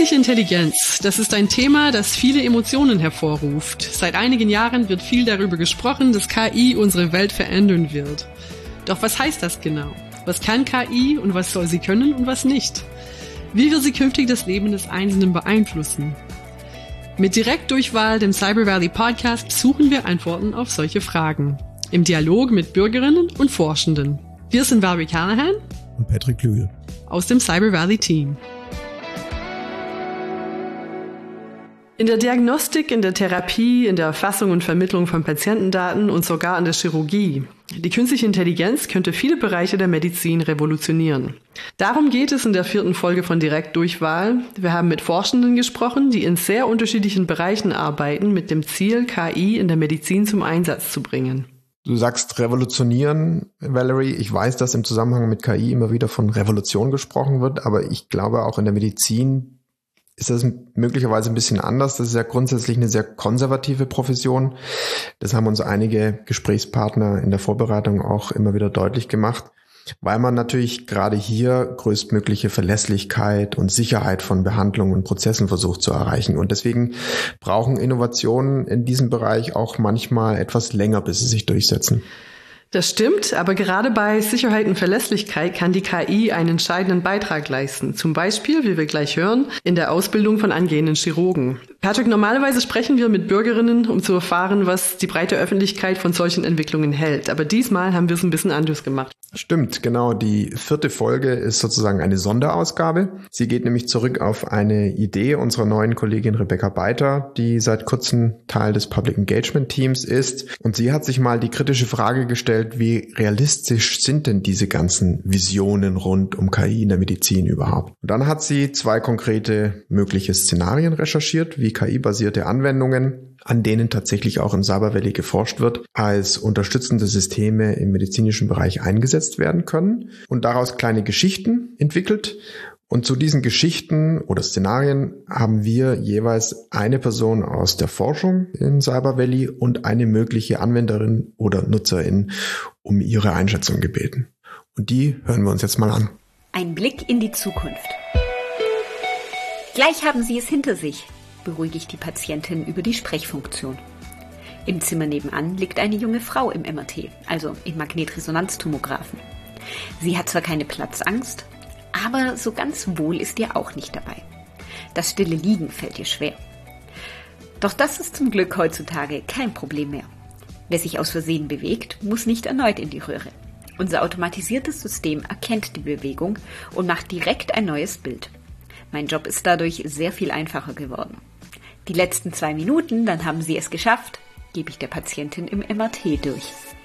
Künstliche Intelligenz, das ist ein Thema, das viele Emotionen hervorruft. Seit einigen Jahren wird viel darüber gesprochen, dass KI unsere Welt verändern wird. Doch was heißt das genau? Was kann KI und was soll sie können und was nicht? Wie wird sie künftig das Leben des Einzelnen beeinflussen? Mit Direktdurchwahl, dem Cyber Valley Podcast, suchen wir Antworten auf solche Fragen. Im Dialog mit Bürgerinnen und Forschenden. Wir sind Valerie Callahan und Patrick Klügel aus dem Cyber Valley Team. In der Diagnostik, in der Therapie, in der Erfassung und Vermittlung von Patientendaten und sogar in der Chirurgie. Die künstliche Intelligenz könnte viele Bereiche der Medizin revolutionieren. Darum geht es in der 4. Folge von Direktdurchwahl. Wir haben mit Forschenden gesprochen, die in sehr unterschiedlichen Bereichen arbeiten, mit dem Ziel, KI in der Medizin zum Einsatz zu bringen. Du sagst revolutionieren, Valerie. Ich weiß, dass im Zusammenhang mit KI immer wieder von Revolution gesprochen wird, aber ich glaube auch in der Medizin ist das möglicherweise ein bisschen anders. Das ist ja grundsätzlich eine sehr konservative Profession. Das haben uns einige Gesprächspartner in der Vorbereitung auch immer wieder deutlich gemacht, weil man natürlich gerade hier größtmögliche Verlässlichkeit und Sicherheit von Behandlungen und Prozessen versucht zu erreichen. Und deswegen brauchen Innovationen in diesem Bereich auch manchmal etwas länger, bis sie sich durchsetzen. Das stimmt, aber gerade bei Sicherheit und Verlässlichkeit kann die KI einen entscheidenden Beitrag leisten. Zum Beispiel, wie wir gleich hören, in der Ausbildung von angehenden Chirurgen. Patrick, normalerweise sprechen wir mit Bürgerinnen, um zu erfahren, was die breite Öffentlichkeit von solchen Entwicklungen hält. Aber diesmal haben wir es ein bisschen anders gemacht. Stimmt, genau. Die 4. Folge ist sozusagen eine Sonderausgabe. Sie geht nämlich zurück auf eine Idee unserer neuen Kollegin Rebecca Beiter, die seit kurzem Teil des Public Engagement Teams ist. Und sie hat sich mal die kritische Frage gestellt, wie realistisch sind denn diese ganzen Visionen rund um KI in der Medizin überhaupt? Und dann hat sie 2 konkrete mögliche Szenarien recherchiert, wie KI-basierte Anwendungen, an denen tatsächlich auch im Cyber Valley geforscht wird, als unterstützende Systeme im medizinischen Bereich eingesetzt werden können und daraus kleine Geschichten entwickelt. Und zu diesen Geschichten oder Szenarien haben wir jeweils eine Person aus der Forschung in Cyber Valley und eine mögliche Anwenderin oder Nutzerin um ihre Einschätzung gebeten. Und die hören wir uns jetzt mal an. Ein Blick in die Zukunft. Gleich haben Sie es hinter sich, beruhige ich die Patientin über die Sprechfunktion. Im Zimmer nebenan liegt eine junge Frau im MRT, also im Magnetresonanztomographen. Sie hat zwar keine Platzangst, aber so ganz wohl ist ihr auch nicht dabei. Das stille Liegen fällt ihr schwer. Doch das ist zum Glück heutzutage kein Problem mehr. Wer sich aus Versehen bewegt, muss nicht erneut in die Röhre. Unser automatisiertes System erkennt die Bewegung und macht direkt ein neues Bild. Mein Job ist dadurch sehr viel einfacher geworden. Die letzten 2 Minuten, dann haben Sie es geschafft, gebe ich der Patientin im MRT durch.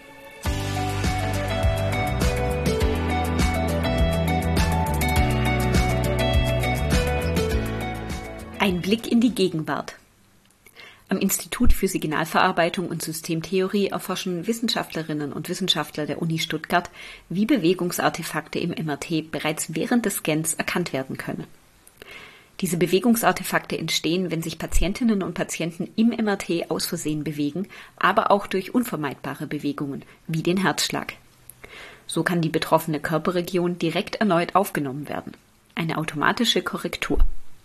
Ein Blick in die Gegenwart. Am Institut für Signalverarbeitung und Systemtheorie erforschen Wissenschaftlerinnen und Wissenschaftler der Uni Stuttgart, wie Bewegungsartefakte im MRT bereits während des Scans erkannt werden können. Diese Bewegungsartefakte entstehen, wenn sich Patientinnen und Patienten im MRT aus Versehen bewegen, aber auch durch unvermeidbare Bewegungen, wie den Herzschlag. So kann die betroffene Körperregion direkt erneut aufgenommen werden. Eine automatische Korrektur.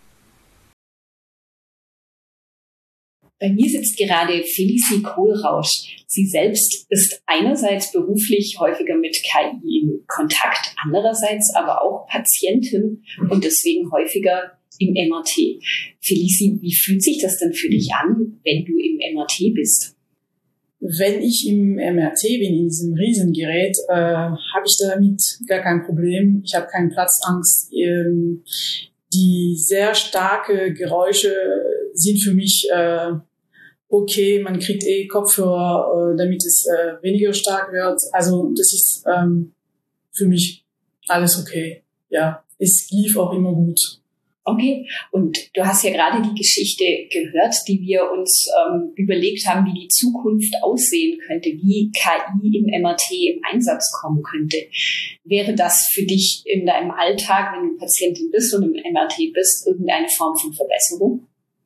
Bei mir sitzt gerade Felicie Kohlrausch. Sie selbst ist einerseits beruflich häufiger mit KI in Kontakt, andererseits aber auch Patientin und deswegen häufiger im MRT. Felicie, wie fühlt sich das denn für dich an, wenn du im MRT bist? Wenn ich im MRT bin, in diesem Riesengerät, habe ich damit gar kein Problem. Ich habe keine Platzangst. Die sehr starke Geräusche sind für mich okay. Man kriegt Kopfhörer, damit es weniger stark wird. Also das ist für mich alles okay. Ja, es lief auch immer gut. Okay, und du hast ja gerade die Geschichte gehört, die wir uns überlegt haben, wie die Zukunft aussehen könnte, wie KI im MRT im Einsatz kommen könnte. Wäre das für dich in deinem Alltag, wenn du Patientin bist und im MRT bist, irgendeine Form von Verbesserung?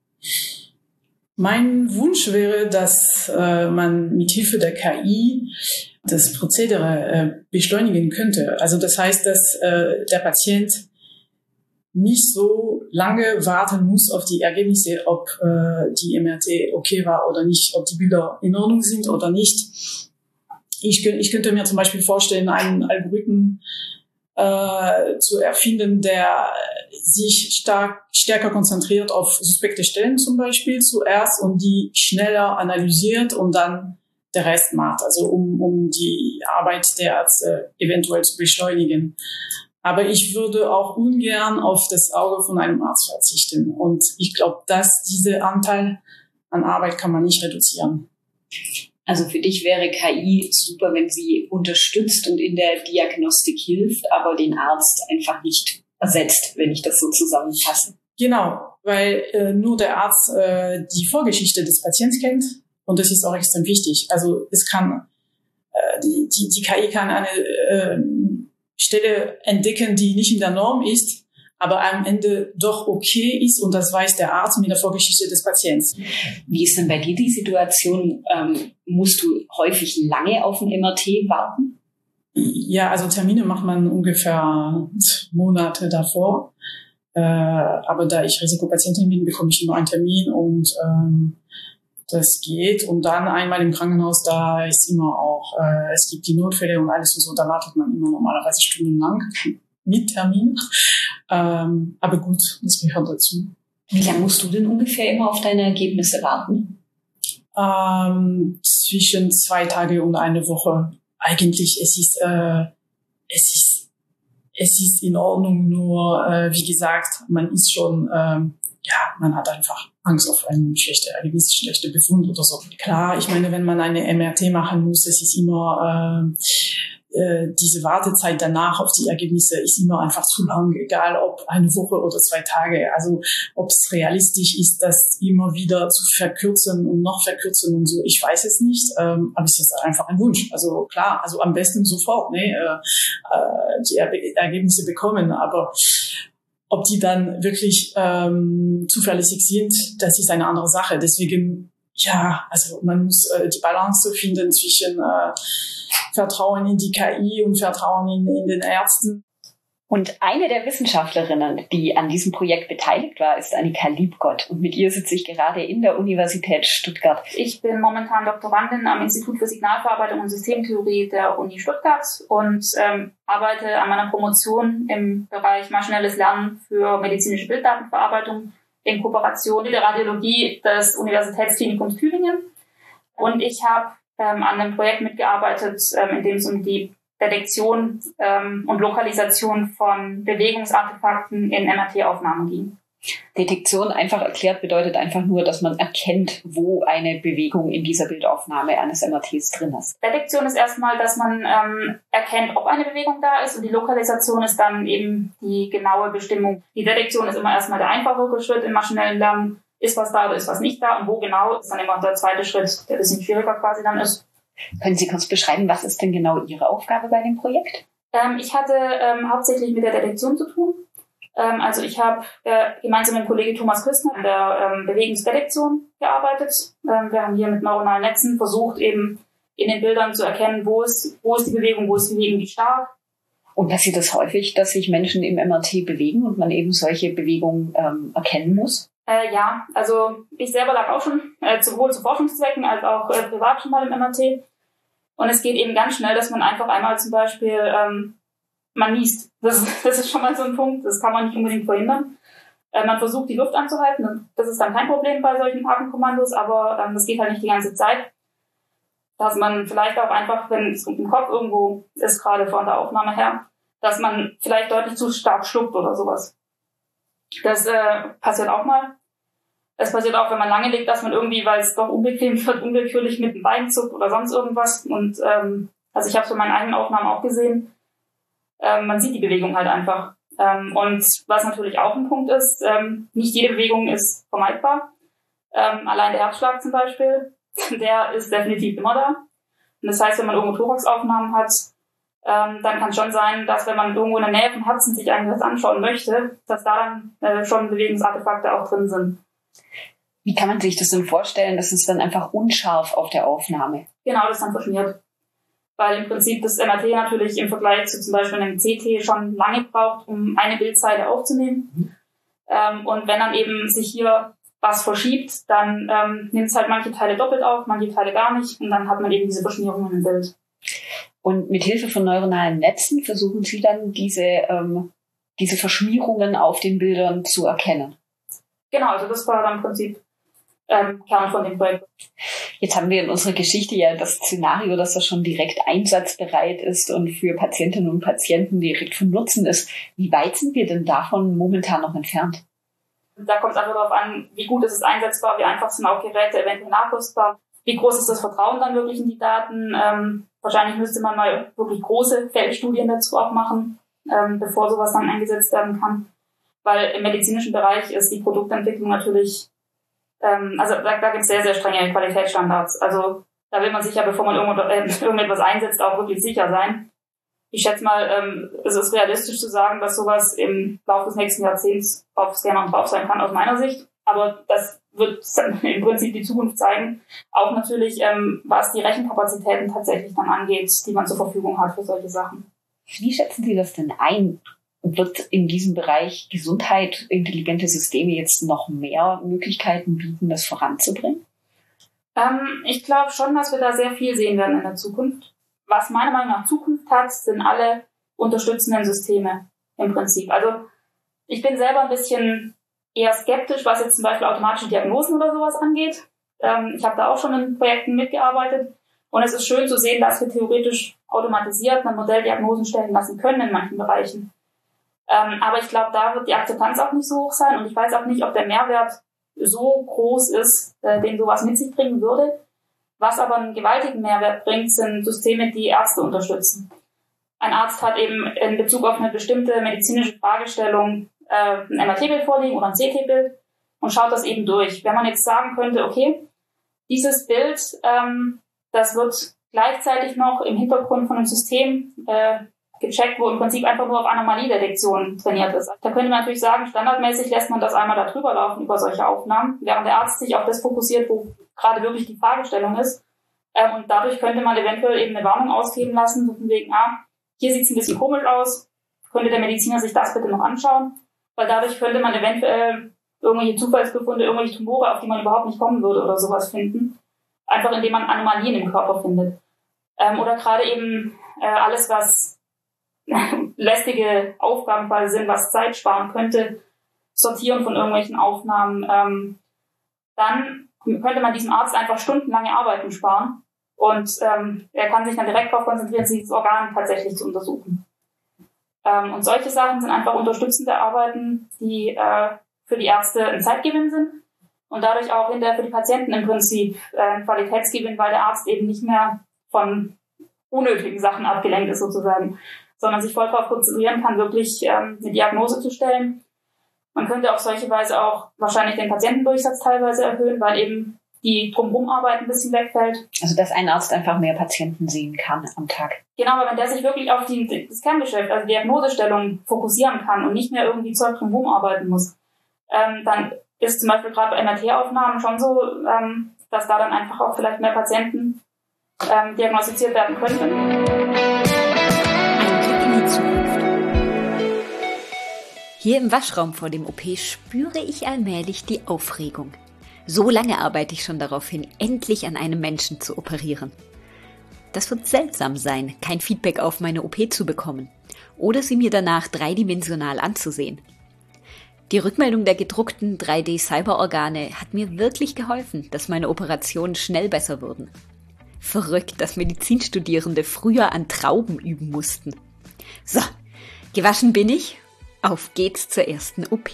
Mein Wunsch wäre, dass man mit Hilfe der KI das Prozedere beschleunigen könnte. Also das heißt, dass der Patient nicht so lange warten muss auf die Ergebnisse, ob die MRT okay war oder nicht, ob die Bilder in Ordnung sind oder nicht. Ich könnte mir zum Beispiel vorstellen, einen Algorithmen zu erfinden, der sich stärker konzentriert auf suspekte Stellen zum Beispiel zuerst und die schneller analysiert und dann der Rest macht, also um die Arbeit der Ärzte eventuell zu beschleunigen. Aber ich würde auch ungern auf das Auge von einem Arzt verzichten. Und ich glaube, dass dieser Anteil an Arbeit kann man nicht reduzieren. Also für dich wäre KI super, wenn sie unterstützt und in der Diagnostik hilft, aber den Arzt einfach nicht ersetzt, wenn ich das so zusammenfasse. Genau, weil nur der Arzt die Vorgeschichte des Patienten kennt und das ist auch extrem wichtig. Also es kann die KI kann eine Stelle entdecken, die nicht in der Norm ist, aber am Ende doch okay ist und das weiß der Arzt mit der Vorgeschichte des Patienten. Wie ist denn bei dir die Situation? Musst du häufig lange auf ein MRT warten? Ja, also Termine macht man ungefähr Monate davor. Aber da ich Risikopatientin bin, bekomme ich immer einen Termin und das geht. Und dann einmal im Krankenhaus, da ist immer auch, es gibt die Notfälle und alles und so, da wartet man immer normalerweise stundenlang mit Termin. Aber gut, das gehört dazu. Wie lange musst du denn ungefähr immer auf deine Ergebnisse warten? Zwischen 2 Tage und eine Woche. Eigentlich, es ist in Ordnung, nur, wie gesagt, man ist schon, man hat einfach Angst auf einen schlechte Befund oder so. Klar, ich meine, wenn man eine MRT machen muss, es ist immer, diese Wartezeit danach auf die Ergebnisse ist immer einfach zu lang, egal ob eine Woche oder 2 Tage. Also ob es realistisch ist, das immer wieder zu verkürzen und noch verkürzen und so, ich weiß es nicht, aber es ist einfach ein Wunsch. Also klar, also am besten sofort die Ergebnisse bekommen, aber ob die dann wirklich zuverlässig sind, das ist eine andere Sache. Deswegen, also man muss die Balance finden zwischen Vertrauen in die KI und Vertrauen in den Ärzten. Und eine der Wissenschaftlerinnen, die an diesem Projekt beteiligt war, ist Annika Liebgott. Und mit ihr sitze ich gerade in der Universität Stuttgart. Ich bin momentan Doktorandin am Institut für Signalverarbeitung und Systemtheorie der Uni Stuttgart und arbeite an meiner Promotion im Bereich maschinelles Lernen für medizinische Bilddatenverarbeitung in Kooperation mit der Radiologie des Universitätsklinikums Tübingen. Und ich habe an einem Projekt mitgearbeitet, in dem es um die Detektion und Lokalisation von Bewegungsartefakten in MRT-Aufnahmen ging. Detektion, einfach erklärt, bedeutet einfach nur, dass man erkennt, wo eine Bewegung in dieser Bildaufnahme eines MRTs drin ist. Detektion ist erstmal, dass man erkennt, ob eine Bewegung da ist, und die Lokalisation ist dann eben die genaue Bestimmung. Die Detektion ist immer erstmal der einfachere Schritt im maschinellen Lernen. Ist was da oder ist was nicht da und wo genau, ist dann immer der zweite Schritt, der ein bisschen schwieriger quasi dann ist. Können Sie kurz beschreiben, was ist denn genau Ihre Aufgabe bei dem Projekt? Ich hatte hauptsächlich mit der Detektion zu tun. Also ich habe gemeinsam mit dem Kollegen Thomas Küstner an der Bewegungsdetektion gearbeitet. Wir haben hier mit neuronalen Netzen versucht, eben in den Bildern zu erkennen, wo ist die Bewegung, wo ist die Bewegung, wie stark. Und passiert es häufig, dass sich Menschen im MRT bewegen und man eben solche Bewegungen erkennen muss? Ja, also ich selber lag auch schon sowohl zu Forschungszwecken als auch privat schon mal im MRT. Und es geht eben ganz schnell, dass man einfach einmal zum Beispiel man niest. Das ist schon mal so ein Punkt, das kann man nicht unbedingt verhindern. Man versucht, die Luft anzuhalten, und das ist dann kein Problem bei solchen Atemkommandos, aber das geht halt nicht die ganze Zeit. Dass man vielleicht auch einfach, wenn es im Kopf irgendwo ist, gerade von der Aufnahme her, dass man vielleicht deutlich zu stark schluckt oder sowas. Das passiert auch mal. Es passiert auch, wenn man lange liegt, dass man irgendwie, weil es doch unbequem wird, unwillkürlich mit dem Bein zuckt oder sonst irgendwas. Und also ich habe es bei meinen eigenen Aufnahmen auch gesehen. Man sieht die Bewegung halt einfach. Und was natürlich auch ein Punkt ist, nicht jede Bewegung ist vermeidbar. Allein der Herzschlag zum Beispiel, der ist definitiv immer da. Und das heißt, wenn man irgendwo Thoraxaufnahmen hat, dann kann es schon sein, dass wenn man irgendwo in der Nähe vom Herzen sich eigentlich was anschauen möchte, dass da dann schon Bewegungsartefakte auch drin sind. Wie kann man sich das denn vorstellen? Das ist dann einfach unscharf auf der Aufnahme. Genau, das ist dann verschmiert. weil im Prinzip das MRT natürlich im Vergleich zu zum Beispiel einem CT schon lange braucht, um eine Bildseite aufzunehmen. Und wenn dann eben sich hier was verschiebt, dann nimmt es halt manche Teile doppelt auf, manche Teile gar nicht und dann hat man eben diese Verschmierungen im Bild. Und mit Hilfe von neuronalen Netzen versuchen Sie dann diese Verschmierungen auf den Bildern zu erkennen? Genau, also das war dann im Prinzip Kern von dem Projekt. Jetzt haben wir in unserer Geschichte ja das Szenario, dass das schon direkt einsatzbereit ist und für Patientinnen und Patienten direkt von Nutzen ist. Wie weit sind wir denn davon momentan noch entfernt? Da kommt es einfach darauf an, wie gut ist es einsetzbar, wie einfach sind auch Geräte eventuell nachrüstbar, wie groß ist das Vertrauen dann wirklich in die Daten. Wahrscheinlich müsste man mal wirklich große Feldstudien dazu auch machen, bevor sowas dann eingesetzt werden kann. Weil im medizinischen Bereich ist die Produktentwicklung natürlich, also da gibt es sehr, sehr strenge Qualitätsstandards. Also da will man sich ja, bevor man irgendetwas einsetzt, auch wirklich sicher sein. Ich schätze mal, es ist realistisch zu sagen, dass sowas im Laufe des nächsten Jahrzehnts auf Scannern drauf sein kann, aus meiner Sicht. Aber das wird im Prinzip die Zukunft zeigen. Auch natürlich, was die Rechenkapazitäten tatsächlich dann angeht, die man zur Verfügung hat für solche Sachen. Wie schätzen Sie das denn ein? Wird in diesem Bereich Gesundheit, intelligente Systeme jetzt noch mehr Möglichkeiten bieten, das voranzubringen? Ich glaube schon, dass wir da sehr viel sehen werden in der Zukunft. Was meiner Meinung nach Zukunft hat, sind alle unterstützenden Systeme im Prinzip. Also ich bin selber ein bisschen eher skeptisch, was jetzt zum Beispiel automatische Diagnosen oder sowas angeht. Ich habe da auch schon in Projekten mitgearbeitet. Und es ist schön zu sehen, dass wir theoretisch automatisiert ein Modelldiagnosen stellen lassen können in manchen Bereichen. Aber ich glaube, da wird die Akzeptanz auch nicht so hoch sein. Und ich weiß auch nicht, ob der Mehrwert so groß ist, den sowas mit sich bringen würde. Was aber einen gewaltigen Mehrwert bringt, sind Systeme, die Ärzte unterstützen. Ein Arzt hat eben in Bezug auf eine bestimmte medizinische Fragestellung ein MRT-Bild vorliegen oder ein CT-Bild und schaut das eben durch. Wenn man jetzt sagen könnte, okay, dieses Bild, das wird gleichzeitig noch im Hintergrund von einem System gecheckt, wo im Prinzip einfach nur auf Anomaliedetektion trainiert ist. Da könnte man natürlich sagen, standardmäßig lässt man das einmal da drüber laufen über solche Aufnahmen, während der Arzt sich auf das fokussiert, wo gerade wirklich die Fragestellung ist. Und dadurch könnte man eventuell eben eine Warnung ausgeben lassen, so von wegen, hier sieht es ein bisschen komisch aus, könnte der Mediziner sich das bitte noch anschauen, weil dadurch könnte man eventuell irgendwelche Zufallsbefunde, irgendwelche Tumore, auf die man überhaupt nicht kommen würde oder sowas finden, einfach indem man Anomalien im Körper findet. Oder gerade eben alles, was lästige Aufgaben quasi sind, was Zeit sparen könnte, Sortieren von irgendwelchen Aufnahmen, dann könnte man diesem Arzt einfach stundenlange Arbeiten sparen und er kann sich dann direkt darauf konzentrieren, dieses Organ tatsächlich zu untersuchen. Und solche Sachen sind einfach unterstützende Arbeiten, die für die Ärzte ein Zeitgewinn sind und dadurch auch hinterher für die Patienten im Prinzip ein Qualitätsgewinn, weil der Arzt eben nicht mehr von unnötigen Sachen abgelenkt ist sozusagen, sondern sich voll darauf konzentrieren kann, wirklich eine Diagnose zu stellen. Man könnte auf solche Weise auch wahrscheinlich den Patientendurchsatz teilweise erhöhen, weil eben die Drumherum-Arbeit ein bisschen wegfällt. Also dass ein Arzt einfach mehr Patienten sehen kann am Tag. Genau, aber wenn der sich wirklich auf das Kerngeschäft, also Diagnosestellung, fokussieren kann und nicht mehr irgendwie Zeug drumherum arbeiten muss, dann ist zum Beispiel gerade bei MRT-Aufnahmen schon so, dass da dann einfach auch vielleicht mehr Patienten diagnostiziert werden könnten. Hier im Waschraum vor dem OP spüre ich allmählich die Aufregung. So lange arbeite ich schon darauf hin, endlich an einem Menschen zu operieren. Das wird seltsam sein, kein Feedback auf meine OP zu bekommen oder sie mir danach dreidimensional anzusehen. Die Rückmeldung der gedruckten 3D-Cyberorgane hat mir wirklich geholfen, dass meine Operationen schnell besser wurden. Verrückt, dass Medizinstudierende früher an Trauben üben mussten. So, gewaschen bin ich. Auf geht's zur ersten OP.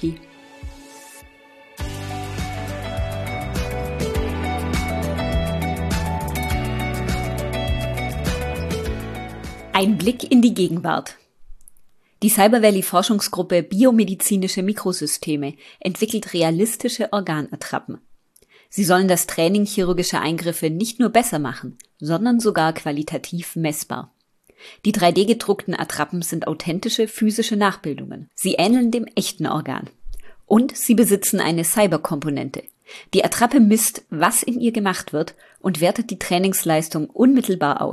Ein Blick in die Gegenwart. Die Cyber Valley Forschungsgruppe Biomedizinische Mikrosysteme entwickelt realistische Organattrappen. Sie sollen das Training chirurgischer Eingriffe nicht nur besser machen, sondern sogar qualitativ messbar. Die 3D-gedruckten Attrappen sind authentische physische Nachbildungen. Sie ähneln dem echten Organ. Und sie besitzen eine Cyberkomponente. Die Attrappe misst, was in ihr gemacht wird und wertet die Trainingsleistung unmittelbar aus.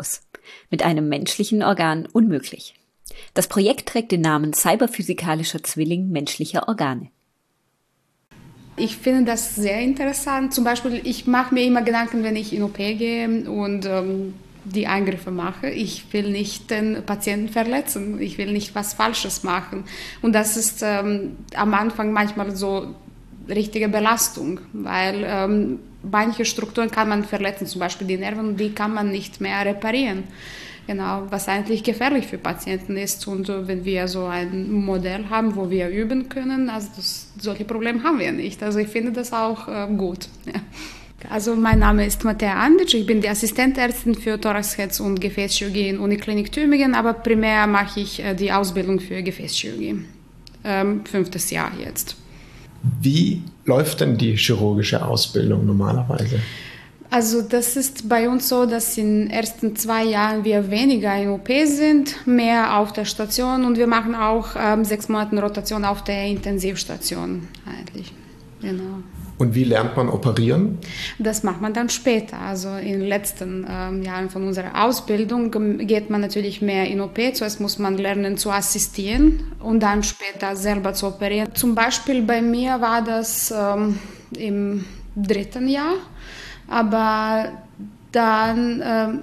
Mit einem menschlichen Organ unmöglich. Das Projekt trägt den Namen Cyberphysikalischer Zwilling menschlicher Organe. Ich finde das sehr interessant. Zum Beispiel, ich mache mir immer Gedanken, wenn ich in OP gehe und die Eingriffe mache. Ich will nicht den Patienten verletzen. Ich will nicht was Falsches machen. Und das ist am Anfang manchmal so richtige Belastung, weil manche Strukturen kann man verletzen, zum Beispiel die Nerven, die kann man nicht mehr reparieren. Genau, was eigentlich gefährlich für Patienten ist. Und wenn wir so ein Modell haben, wo wir üben können, also solche Probleme haben wir nicht. Also ich finde das auch gut. Ja. Also mein Name ist Mattea Andic, ich bin die Assistentärztin für Thorax, Herz und Gefäßchirurgie in Uniklinik Tübingen, aber primär mache ich die Ausbildung für Gefäßchirurgie. 5. Jahr jetzt. Wie läuft denn die chirurgische Ausbildung normalerweise? Also das ist bei uns so, dass in den ersten 2 Jahren wir weniger in OP sind, mehr auf der Station und wir machen auch 6 Monate Rotation auf der Intensivstation eigentlich. Genau. Und wie lernt man operieren? Das macht man dann später. Also in den letzten Jahren von unserer Ausbildung geht man natürlich mehr in OP. Zuerst muss man lernen zu assistieren und dann später selber zu operieren. Zum Beispiel bei mir war das im 3. Jahr. Aber dann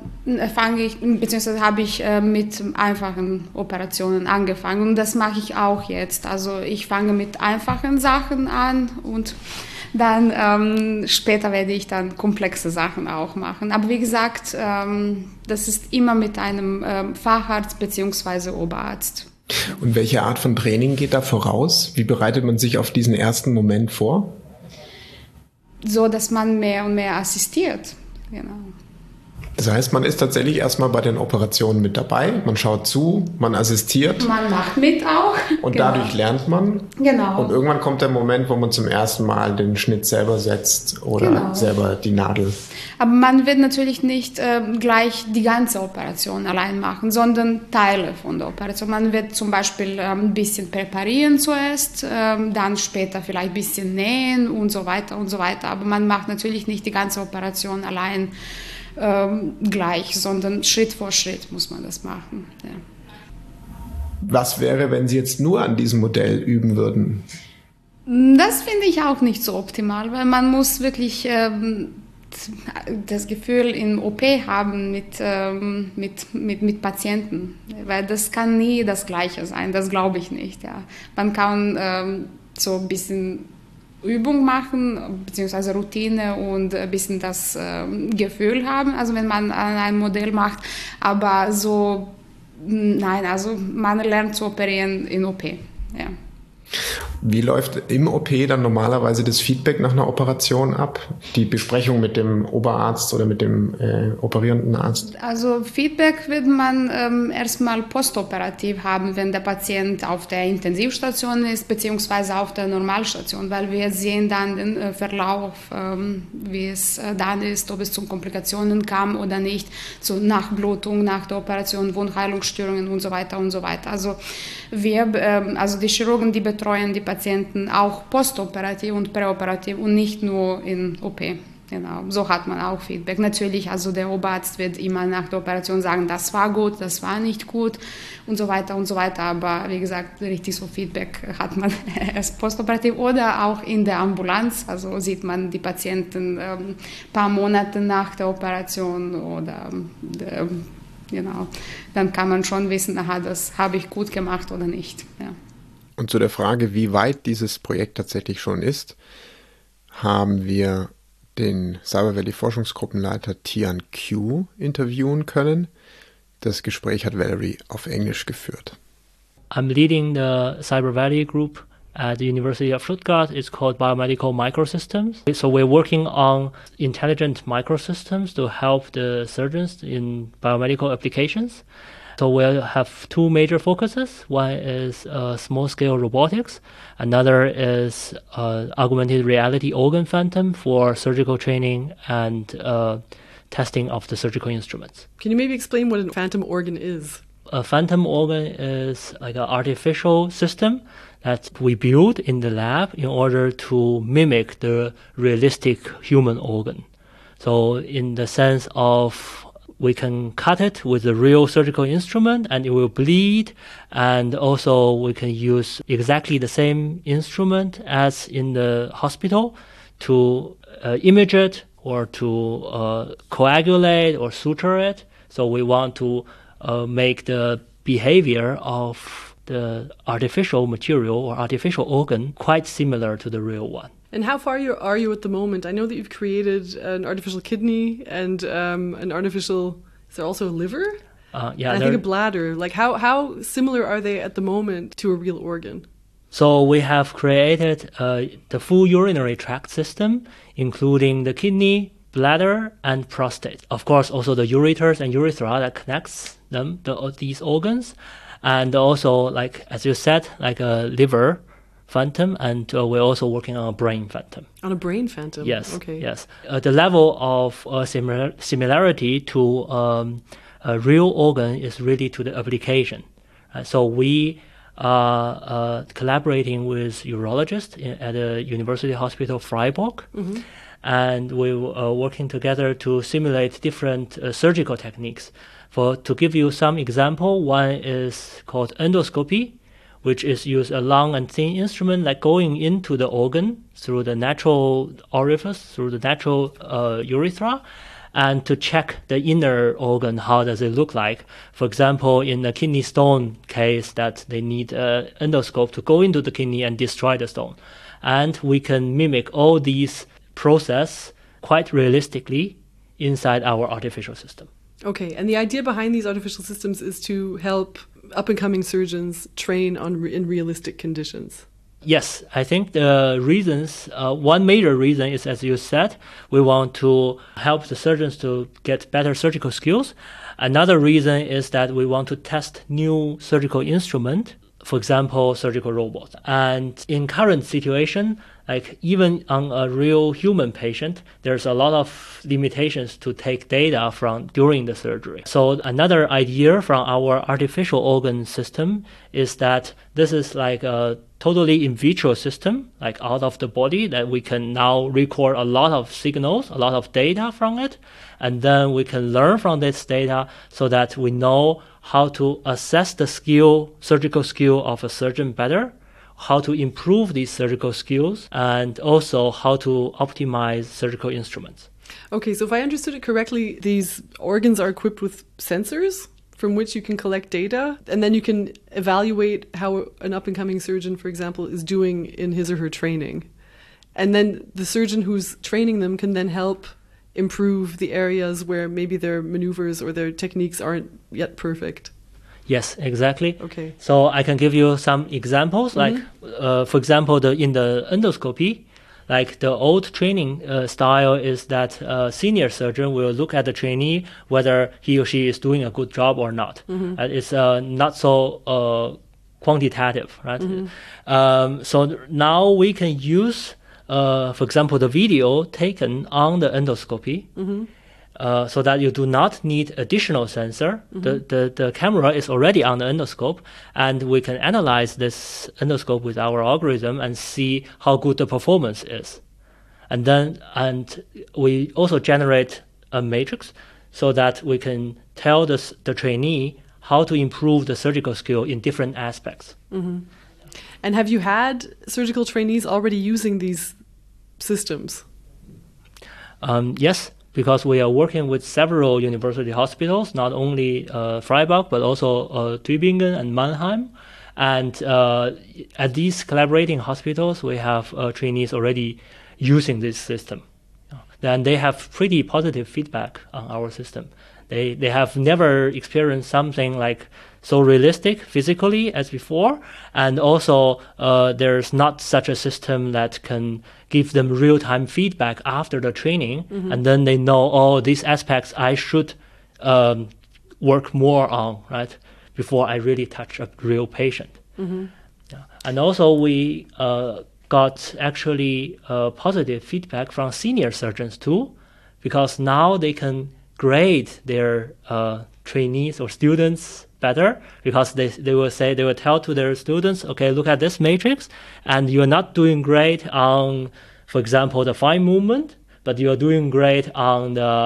habe ich mit einfachen Operationen angefangen und das mache ich auch jetzt. Also ich fange mit einfachen Sachen an und dann später werde ich dann komplexe Sachen auch machen. Aber wie gesagt, das ist immer mit einem Facharzt bzw. Oberarzt. Und welche Art von Training geht da voraus? Wie bereitet man sich auf diesen ersten Moment vor? So, dass man mehr und mehr assistiert. Genau. Das heißt, man ist tatsächlich erstmal bei den Operationen mit dabei, man schaut zu, man assistiert. Man macht mit auch. Und dadurch lernt man. Genau. Und irgendwann kommt der Moment, wo man zum ersten Mal den Schnitt selber setzt oder selber die Nadel. Aber man wird natürlich nicht gleich die ganze Operation allein machen, sondern Teile von der Operation. Man wird zum Beispiel ein bisschen präparieren zuerst, dann später vielleicht ein bisschen nähen und so weiter und so weiter. Aber man macht natürlich nicht die ganze Operation allein gleich, sondern Schritt vor Schritt muss man das machen. Ja. Was wäre, wenn Sie jetzt nur an diesem Modell üben würden? Das finde ich auch nicht so optimal, weil man muss wirklich das Gefühl im OP haben mit Patienten, weil das kann nie das Gleiche sein, das glaube ich nicht. Ja. Man kann so ein bisschen Übung machen, beziehungsweise Routine und ein bisschen das Gefühl haben, also wenn man ein Modell macht, aber so, nein, also man lernt zu operieren in OP, ja. Wie läuft im OP dann normalerweise das Feedback nach einer Operation ab? Die Besprechung mit dem Oberarzt oder mit dem operierenden Arzt? Also Feedback wird man erstmal postoperativ haben, wenn der Patient auf der Intensivstation ist, beziehungsweise auf der Normalstation, weil wir sehen dann den Verlauf, wie es dann ist, ob es zu Komplikationen kam oder nicht, zu Nachblutung nach der Operation, Wundheilungsstörungen und so weiter und so weiter. Also also die Chirurgen, die betreuen die Patienten auch postoperativ und präoperativ und nicht nur in OP. Genau, so hat man auch Feedback. Natürlich, also der Oberarzt wird immer nach der Operation sagen, das war gut, das war nicht gut und so weiter und so weiter. Aber wie gesagt, richtig so Feedback hat man erst postoperativ oder auch in der Ambulanz. Also sieht man die Patienten ein paar Monate nach der Operation oder genau, dann kann man schon wissen, aha, das habe ich gut gemacht oder nicht. Ja. Und zu der Frage, wie weit dieses Projekt tatsächlich schon ist, haben wir den Cyber Valley Forschungsgruppenleiter Tian Q interviewen können. Das Gespräch hat Valerie auf Englisch geführt. I'm leading the Cyber Valley group at the University of Stuttgart. It's called Biomedical Microsystems. So we're working on intelligent microsystems to help the surgeons in biomedical applications. So we'll have 2 major focuses. One is small-scale robotics. Another is augmented reality organ phantom for surgical training and testing of the surgical instruments. Can you maybe explain what a phantom organ is? A phantom organ is like an artificial system that we build in the lab in order to mimic the realistic human organ. So in the sense of we can cut it with a real surgical instrument and it will bleed. And also we can use exactly the same instrument as in the hospital to image it or to coagulate or suture it. So we want to make the behavior of the artificial material or artificial organ quite similar to the real one. And how far are you at the moment? I know that you've created an artificial kidney and an artificial, is there also a liver? Yeah, and I think a bladder. Like how similar are they at the moment to a real organ? So we have created the full urinary tract system, including the kidney, bladder, and prostate. Of course, also the ureters and urethra that connects them, these organs. And also, like as you said, like a liver phantom, and we're also working on a brain phantom. On a brain phantom? Yes. Okay. Yes. The level of similarity to a real organ is really to the application. So we are collaborating with urologists at the University Hospital Freiburg, and we are working together to simulate different surgical techniques. To give you some example, one is called endoscopy, which is use a long and thin instrument like going into the organ through the natural orifice, through the natural urethra, and to check the inner organ, how does it look like. For example, in the kidney stone case, that they need an endoscope to go into the kidney and destroy the stone. And we can mimic all these processes quite realistically inside our artificial system. Okay, and the idea behind these artificial systems is to help up-and-coming surgeons train in realistic conditions. Yes, I think the reasons, one major reason is, as you said, we want to help the surgeons to get better surgical skills. Another reason is that we want to test new surgical instruments, for example, surgical robots. And in current situation, like even on a real human patient, there's a lot of limitations to take data from during the surgery. So another idea from our artificial organ system is that this is like a totally in vitro system, like out of the body, that we can now record a lot of signals, a lot of data from it, and then we can learn from this data so that we know how to assess the surgical skill of a surgeon better, how to improve these surgical skills, and also how to optimize surgical instruments. Okay, so if I understood it correctly, these organs are equipped with sensors from which you can collect data, and then you can evaluate how an up-and-coming surgeon, for example, is doing in his or her training. And then the surgeon who's training them can then help improve the areas where maybe their maneuvers or their techniques aren't yet perfect. Yes, exactly. Okay. So I can give you some examples. Like, for example, in the endoscopy, like the old training style is that a senior surgeon will look at the trainee whether he or she is doing a good job or not. It's not so quantitative, right? So now we can use, for example, the video taken on the endoscopy. So that you do not need additional sensor. The camera is already on the endoscope, and we can analyze this endoscope with our algorithm and see how good the performance is. And we also generate a matrix so that we can tell the trainee how to improve the surgical skill in different aspects. And have you had surgical trainees already using these systems? Yes. Because we are working with several university hospitals, not only Freiburg, but also Tübingen and Mannheim. And at these collaborating hospitals, we have trainees already using this system. Then they have pretty positive feedback on our system. They have never experienced something like so realistic physically as before, and also there's not such a system that can give them real-time feedback after the training, and then they know, oh, these aspects I should work more on, right, before I really touch a real patient. Yeah. And also we got actually positive feedback from senior surgeons too, because now they can grade their trainees or students better, because they will tell to their students, okay, look at this matrix, and you're not doing great on, for example, the fine movement, but you're doing great on the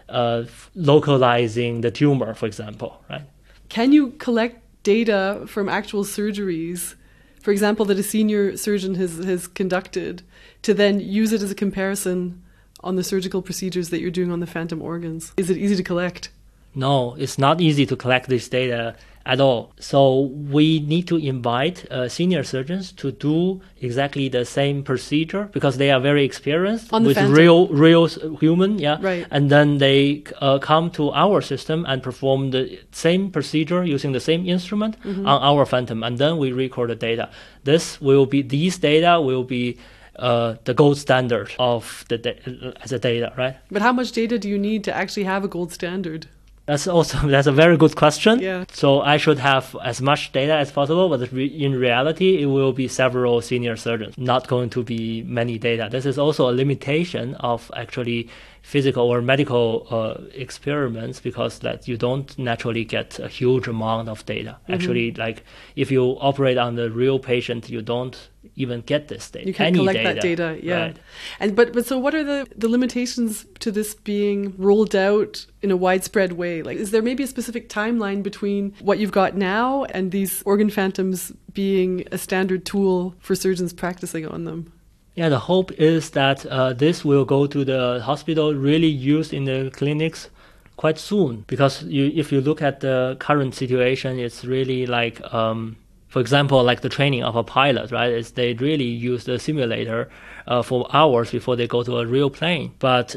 localizing the tumor, for example, right? Can you collect data from actual surgeries, for example, that a senior surgeon has conducted, to then use it as a comparison on the surgical procedures that you're doing on the phantom organs? Is it easy to collect? No, it's not easy to collect this data at all. So we need to invite senior surgeons to do exactly the same procedure because they are very experienced with real human, Right. And then they come to our system and perform the same procedure using the same instrument on our phantom, and then we record the data. These data will be the gold standard of the data, right? But how much data do you need to actually have a gold standard? That's a very good question. Yeah. So I should have as much data as possible, but in reality, it will be several senior surgeons, not going to be many data. This is also a limitation of actually physical or medical experiments because that you don't naturally get a huge amount of data. Actually, like if you operate on the real patient, you don't even get this data. You can't collect data, that data, yeah. Right. And but so what are the limitations to this being rolled out in a widespread way? Like, is there maybe a specific timeline between what you've got now and these organ phantoms being a standard tool for surgeons practicing on them? Yeah, the hope is that this will go to the hospital, really used in the clinics quite soon. Because if you look at the current situation, it's really like, for example, like the training of a pilot, right? They really use the simulator for hours before they go to a real plane. But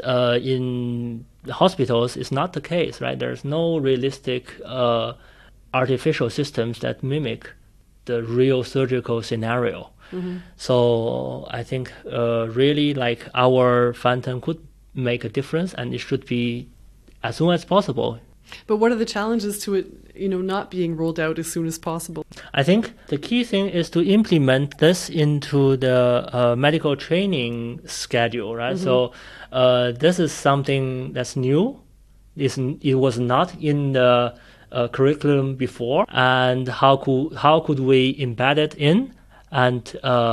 in the hospitals, it's not the case, right? There's no realistic artificial systems that mimic the real surgical scenario. Mm-hmm. So I think really like our phantom could make a difference, and it should be as soon as possible. But what are the challenges to it, not being rolled out as soon as possible? I think the key thing is to implement this into the medical training schedule, right? Mm-hmm. So this is something that's new. It was not in the curriculum before, and how could we embed it in? And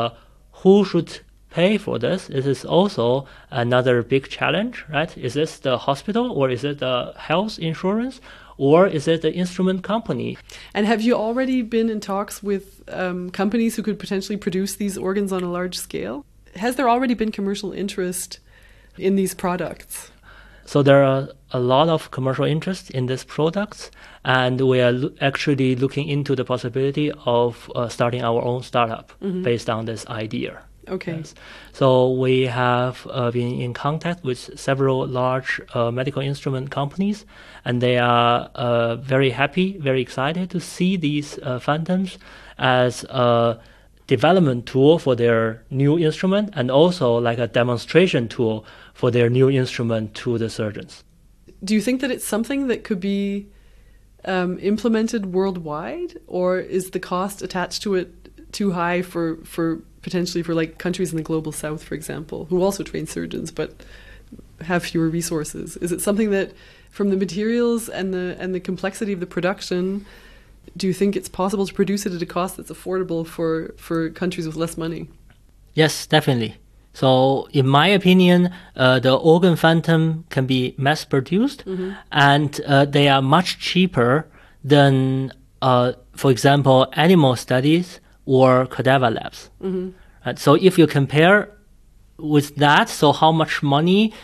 who should pay for this? This is also another big challenge, right? Is this the hospital, or is it the health insurance, or is it the instrument company? And have you already been in talks with companies who could potentially produce these organs on a large scale? Has there already been commercial interest in these products? So there are a lot of commercial interest in these products, and we are actually looking into the possibility of starting our own startup based on this idea. Okay. Yes. So we have been in contact with several large medical instrument companies, and they are very happy, very excited to see these phantoms as a development tool for their new instrument, and also like a demonstration tool for their new instrument to the surgeons. Do you think that it's something that could be implemented worldwide, or is the cost attached to it too high for potentially for like countries in the global south, for example, who also train surgeons but have fewer resources? Is it something that, from the materials and the complexity of the production, do you think it's possible to produce it at a cost that's affordable for countries with less money? Yes, definitely. So in my opinion, the organ phantom can be mass produced, and they are much cheaper than, for example, animal studies or cadaver labs. Right? So if you compare with that, so how much money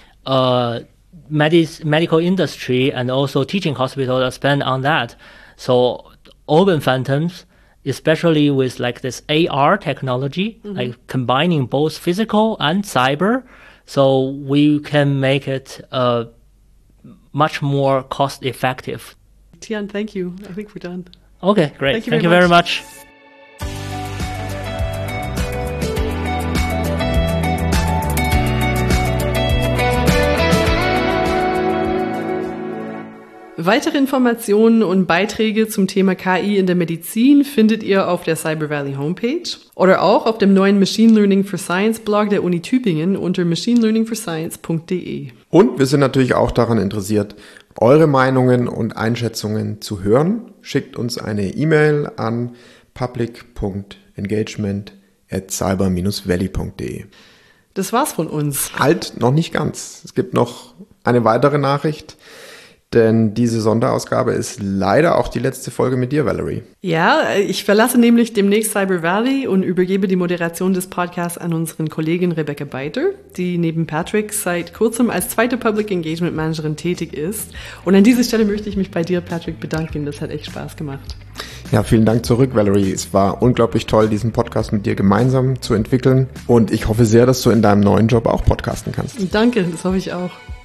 medical industry and also teaching hospitals spend on that. So organ phantoms, especially with like this AR technology, like combining both physical and cyber, so we can make it much more cost effective. Tian, thank you. I think we're done. Okay, great. Thank you very much. Weitere Informationen und Beiträge zum Thema KI in der Medizin findet ihr auf der Cyber Valley Homepage oder auch auf dem neuen Machine Learning for Science Blog der Uni Tübingen unter machinelearningforscience.de. Und wir sind natürlich auch daran interessiert, eure Meinungen und Einschätzungen zu hören. Schickt uns eine E-Mail an public.engagement@cyber-valley.de. das war's von uns. Halt, noch nicht ganz. Es gibt noch eine weitere Nachricht. Denn diese Sonderausgabe ist leider auch die letzte Folge mit dir, Valerie. Ja, ich verlasse nämlich demnächst Cyber Valley und übergebe die Moderation des Podcasts an unseren Kollegin Rebecca Beiter, die neben Patrick seit kurzem als zweite Public Engagement Managerin tätig ist. Und an dieser Stelle möchte ich mich bei dir, Patrick, bedanken. Das hat echt Spaß gemacht. Ja, vielen Dank zurück, Valerie. Es war unglaublich toll, diesen Podcast mit dir gemeinsam zu entwickeln. Und ich hoffe sehr, dass du in deinem neuen Job auch podcasten kannst. Danke, das hoffe ich auch.